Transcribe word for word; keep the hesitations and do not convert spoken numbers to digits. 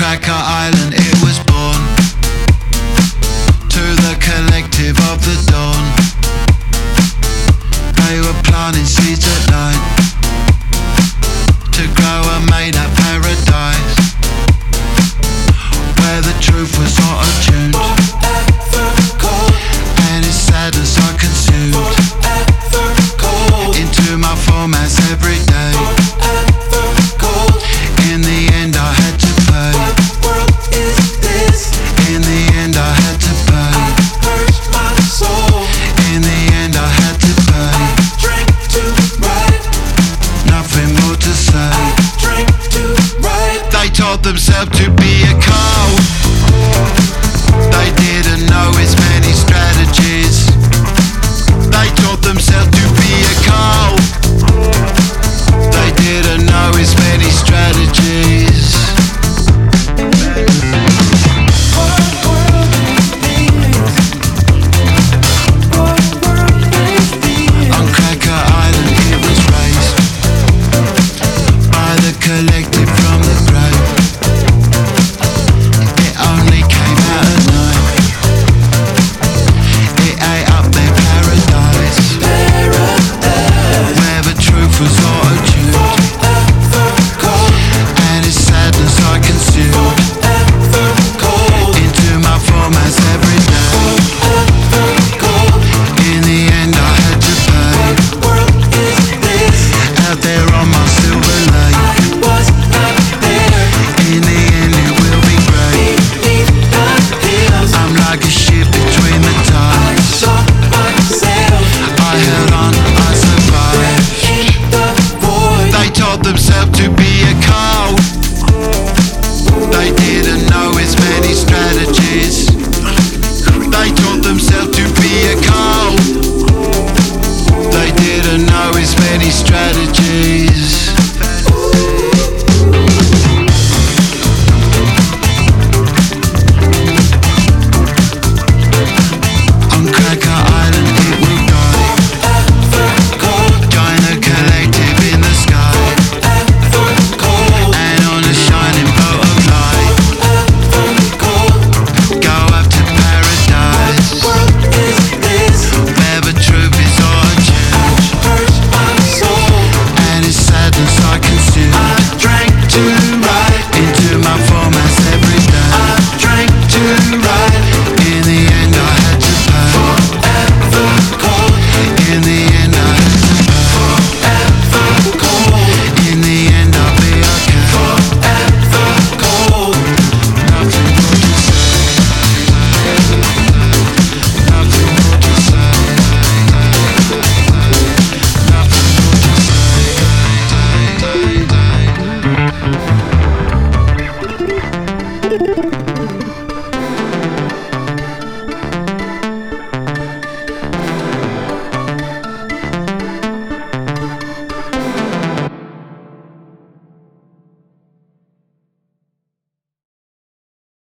Cracker Island it was born, to the collective of the dawn. They were planting seeds at night to grow a made up paradise, where the truth was auto-tuned and its sadness I consumed into my formats every day. In the end I had to pay. In the end I had to pay. In the end I had to pay. Nothing more to say. They told themselves to be a cold